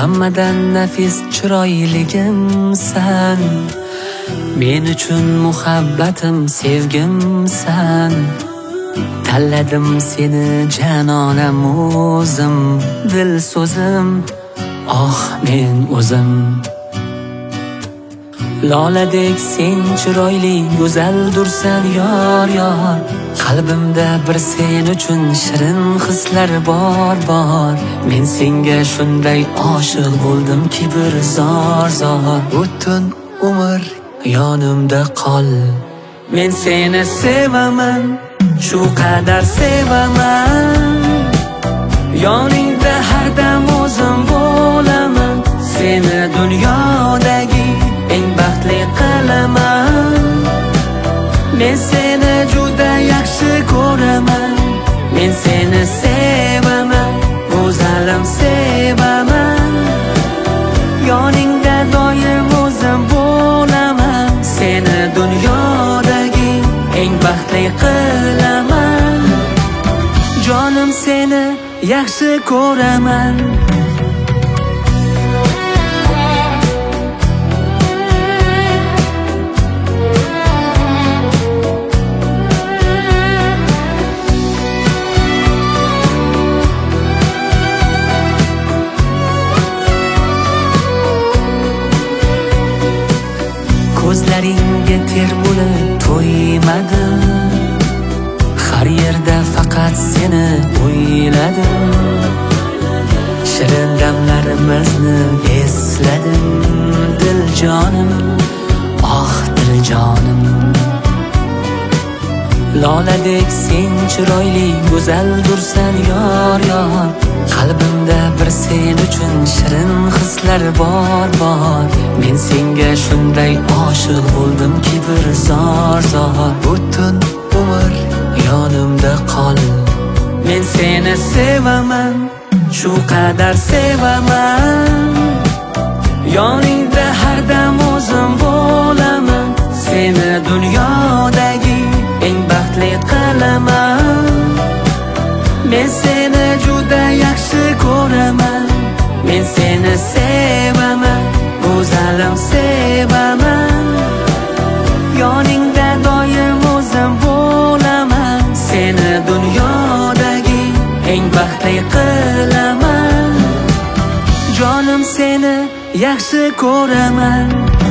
Hammadan nafis chiroyligimsan, men uchun muhabbatim, sevgimsan. Tanladim seni janonam o'zim, dil so'zim, oh men o'zim. Loladek sen chiroyli, go'zal dursan yor yor. Qalbimda bir sen uchun shirin hislar bor. Men senga shunday oshiq bo'ldimki bir zor. Butun umr yonimda qol. Men seni sevaman, shu qadar sevaman. Yoningda har dam o'zim bo'laman. Seni dunyodagi eng baxtli qilaman. Men seni juda yaxshi ko'raman. Men seni sevaman, go'zalim sevaman. Yoningda doim o'zim bo'laman. Seni dunyodagi eng baxtli qilaman. Jonim seni yaxshi ko'raman. Ko'zlaringga ter bo'lib to'ymadim. Har yerda faqat seni o'yladim. Shirin damlarimizni esladim. Dil jonim, oh dil jonim. Loladek sen chiroyli, go'zal dursan yor yor. Qalbimda bir sen uchun shirin hislar bor. Men senga shunday oshiq bo'ldimki bir zor. Butun umr yonimda qol. Men seni sevaman, shu qadar sevaman. Yoningda har dam o'zim bo'laman. Seni dunyodagi eng baxtli qilaman. Men seni juda yaxshi ko'raman. Men seni sevaman, go'zalim sevaman. Yoningda doim o'zim bo'laman. Seni dunyodagi eng baxtli qilaman. Jonim seni yaxshi ko'raman.